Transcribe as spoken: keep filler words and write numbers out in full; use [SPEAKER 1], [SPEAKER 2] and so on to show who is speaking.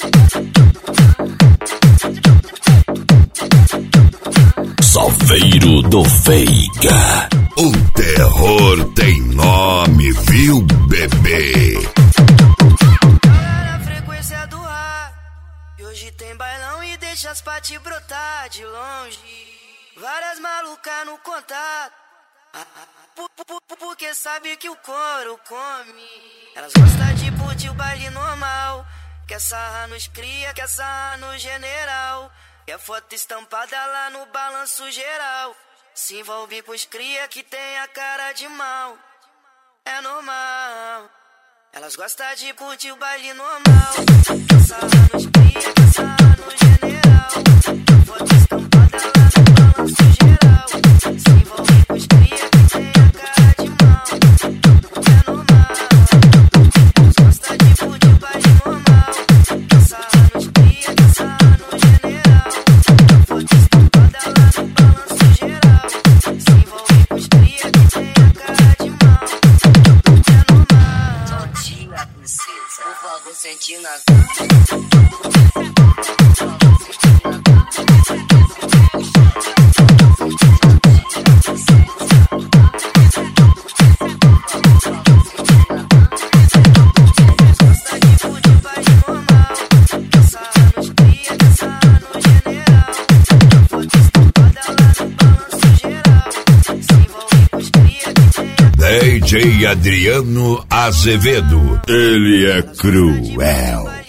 [SPEAKER 1] Salveiro do Veiga.
[SPEAKER 2] O terror tem nome, viu, bebê?
[SPEAKER 3] Na frequência do ar, e hoje tem bailão e deixa as paty brotar de longe. Várias malucas no contato, porque sabe que o couro come. Elas gostam de curtir o baile normal, quer sarra nos cria, quer sarra no general. Quer foto estampada lá no balanço geral. Se envolve com os cria que tem a cara de mal. É normal. Elas gostam de curtir o baile normal. Quer sarra nos cria, quer sarra no general. Quer foto estampada lá no balanço geral. Se envolve com os cria que tem a cara de mal. É normal. Elas gostam de curtir o baile normal. Quer sarra nos cria, quer sarra no general. Foto estampada lá no balanço geral. Se envolve com os cria que tem a cara de mal. É normal.
[SPEAKER 4] Todinha princesa, por favor, sente na
[SPEAKER 2] D J Adriano Azevedo. Ele é cruel.